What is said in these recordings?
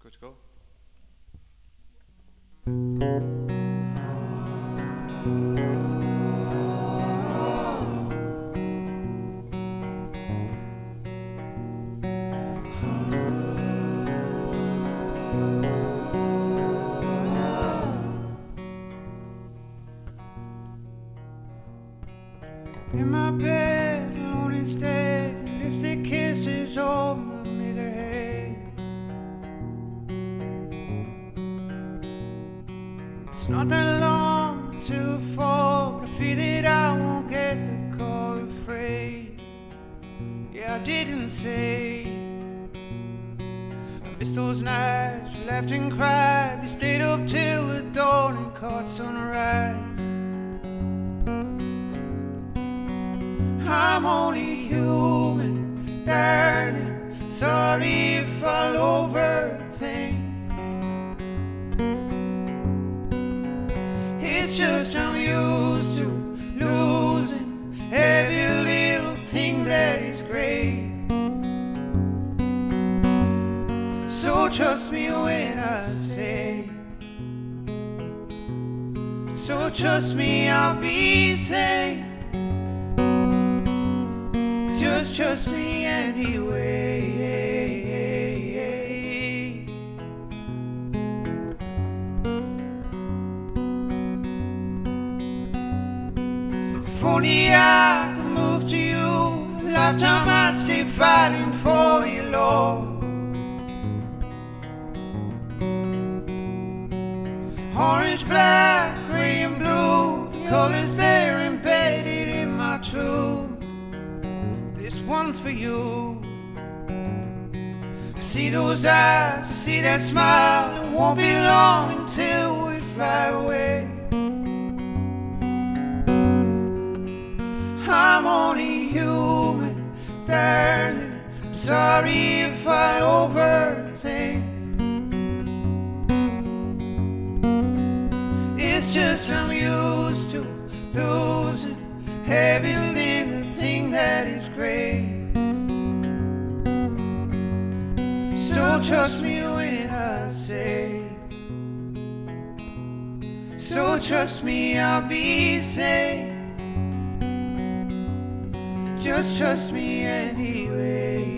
Good to go. In my bed, alone instead, lipstick kisses on my mither head. It's not that long till the fall, but I fear that I won't get the call. Afraid, yeah, I didn't say. I missed those nights, we laughed and cried, we stayed up till the dawn and caught sunrise. I'm only human, darling. Sorry if I'll overthink. It's just I'm used to losing every little thing that is great. So trust me when I say, so trust me I'll be safe. Just trust me anyway. If only I could move to you, a lifetime I'd stay fighting for you, Lord. Orange, black, gray and blue, the colors they're embedded in my truth. This one's for you. I see those eyes, I see that smile. It won't be long until we fly away. I'm only human, darling. I'm sorry if I overthink. It's just I'm used to losing every single thing that is great. So trust me when I say, so trust me I'll be safe. Just trust me anyway.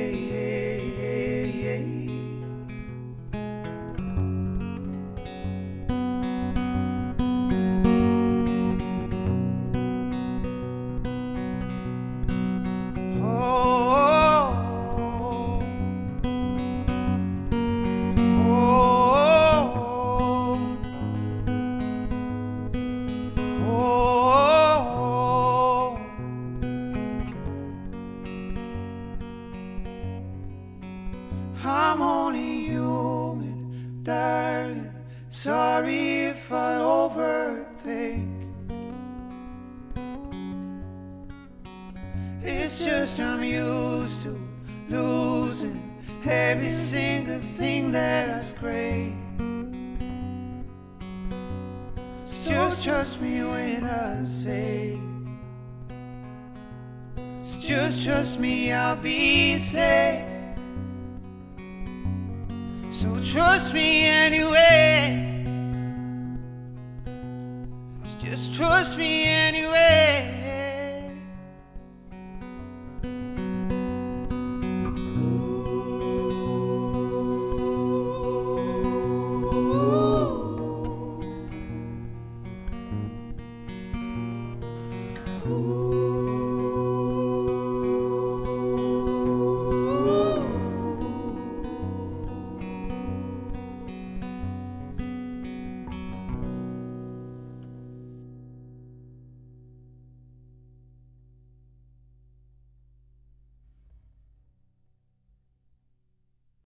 I'm only human, darling. Sorry if I overthink. It's just I'm used to losing every single thing that is great. Just trust me when I say, just trust me I'll be safe. So trust me anyway. Just trust me anyway. Ooh.